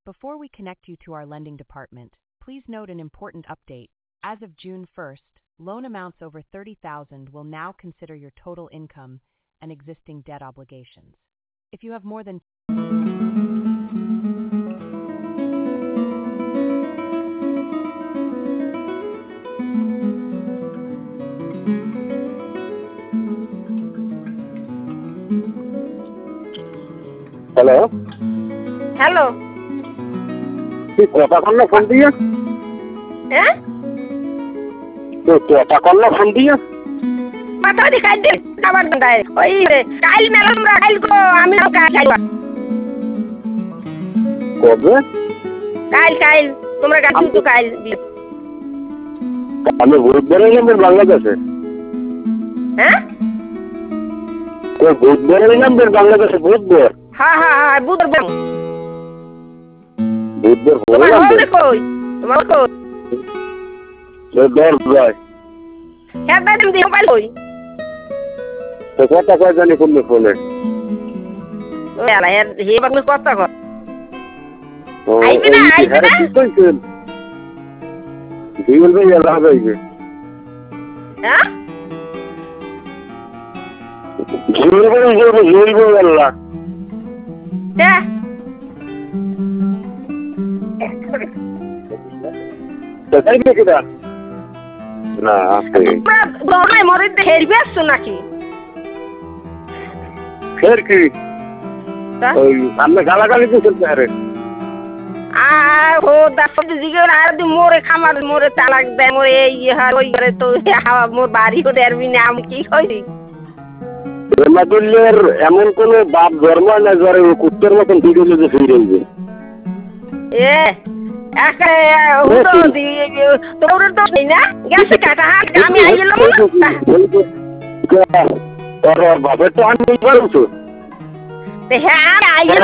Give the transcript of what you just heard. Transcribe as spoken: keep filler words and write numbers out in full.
Before we connect you to our lending department, please note an important update. As of June first, loan amounts over thirty thousand will now consider your total income and existing debt obligations. If you have more than hello hello তুই কথা কর না phone দিয়ে হ্যাঁ তুই কথা কর না ফোন দিয়ে মাথা দি খাই দে খাবার দাই ওই রে কাল মেলা আমরা কাল গো আমি কাল খাইবা কবে কাল কাল তোমরা গাছ তো কাল আমি বুধবারে নাম্বার বাংলাদেশে হ্যাঁ ও বুধবারে নাম্বার বাংলাদেশে বুধবার হ্যাঁ হ্যাঁ হ্যাঁ বুধবার বুধবার তোমার হলো হল কই তোমার কই তো দর যায় হ্যাঁ দাদা দি মোবাইল কই তো কথা কয় জানি কোন ফোনে ওই আলা হে হে বাগু কথা কর ও আইবে না আইবে না কি কইছেন জীবন ভাই আল্লাহ ভাইকে হ্যাঁ জীবন ভাই জীবন ভাই আল্লাহ হ্যাঁ তো তাই কি দা না আছে তোমরা মরে হেরবে আসছো নাকি ফের কি ওই সামনে গালাগালি দিছেন স্যারে আ ও দাস দিকে আর দি মোরে খামার মোরে তালাক দে মোরে এই হার ওই করে তো হাওয়া মোর বাড়ি ও দেরবি না আমি কি কইছি রমাদুল্লের এমন কোন বাপ ধর্ম না যারা কুত্তের মতন ভিডিও যে ফিরে যাবে এ একে হুতো দি তোর তো না গেছে কাটা আমি আইলাম তোর বাপের তো আমি বলছো হ্যাঁ আমি আইলাম